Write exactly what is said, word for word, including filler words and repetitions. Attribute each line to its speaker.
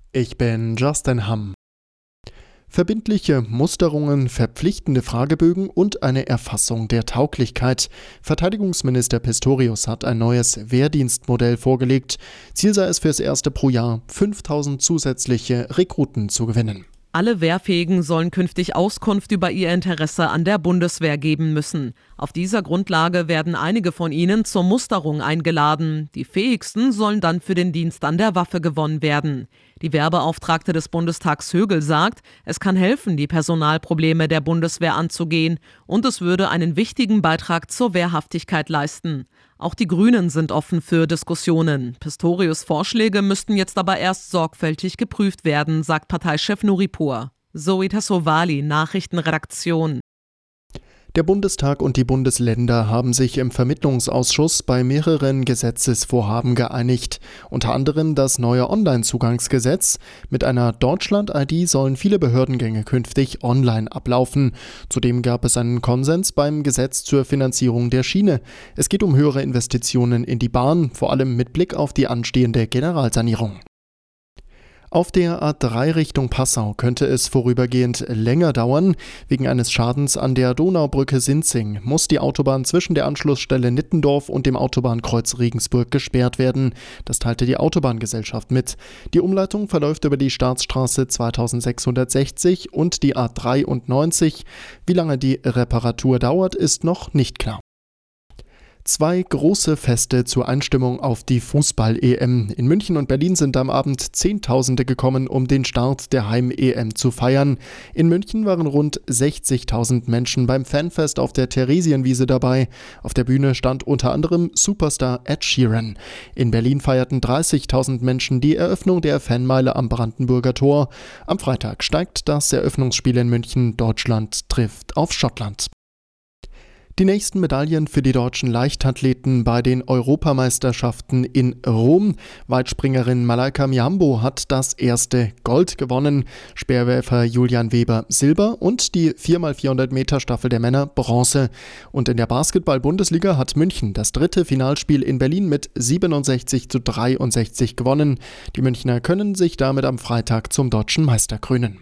Speaker 1: Ich bin Justin Hamm. Verbindliche Musterungen, verpflichtende Fragebögen und eine Erfassung der Tauglichkeit. Verteidigungsminister Pistorius hat ein neues Wehrdienstmodell vorgelegt. Ziel sei es fürs erste pro Jahr, fünftausend zusätzliche Rekruten zu gewinnen.
Speaker 2: Alle Wehrfähigen sollen künftig Auskunft über ihr Interesse an der Bundeswehr geben müssen. Auf dieser Grundlage werden einige von ihnen zur Musterung eingeladen. Die Fähigsten sollen dann für den Dienst an der Waffe gewonnen werden. Die Wehrbeauftragte des Bundestags Högel sagt, es kann helfen, die Personalprobleme der Bundeswehr anzugehen, und es würde einen wichtigen Beitrag zur Wehrhaftigkeit leisten. Auch die Grünen sind offen für Diskussionen. Pistorius' Vorschläge müssten jetzt aber erst sorgfältig geprüft werden, sagt Parteichef Nuripur. Zoe Tassovali, Nachrichtenredaktion.
Speaker 1: Der Bundestag und die Bundesländer haben sich im Vermittlungsausschuss bei mehreren Gesetzesvorhaben geeinigt. Unter anderem das neue Onlinezugangsgesetz. Mit einer Deutschland-I D sollen viele Behördengänge künftig online ablaufen. Zudem gab es einen Konsens beim Gesetz zur Finanzierung der Schiene. Es geht um höhere Investitionen in die Bahn, vor allem mit Blick auf die anstehende Generalsanierung. Auf der A drei Richtung Passau könnte es vorübergehend länger dauern. Wegen eines Schadens an der Donaubrücke Sinzing muss die Autobahn zwischen der Anschlussstelle Nittendorf und dem Autobahnkreuz Regensburg gesperrt werden. Das teilte die Autobahngesellschaft mit. Die Umleitung verläuft über die Staatsstraße zweitausendsechshundertsechzig und die A dreiundneunzig. Wie lange die Reparatur dauert, ist noch nicht klar. Zwei große Feste zur Einstimmung auf die Fußball-E M. In München und Berlin sind am Abend Zehntausende gekommen, um den Start der Heim-E M zu feiern. In München waren rund sechzigtausend Menschen beim Fanfest auf der Theresienwiese dabei. Auf der Bühne stand unter anderem Superstar Ed Sheeran. In Berlin feierten dreißigtausend Menschen die Eröffnung der Fanmeile am Brandenburger Tor. Am Freitag steigt das Eröffnungsspiel in München. Deutschland trifft auf Schottland. Die nächsten Medaillen für die deutschen Leichtathleten bei den Europameisterschaften in Rom. Weitspringerin Malaika Mihambo hat das erste Gold gewonnen, Speerwerfer Julian Weber Silber und die vier mal vierhundert Meter Staffel der Männer Bronze. Und in der Basketball-Bundesliga hat München das dritte Finalspiel in Berlin mit siebenundsechzig zu dreiundsechzig gewonnen. Die Münchner können sich damit am Freitag zum deutschen Meister krönen.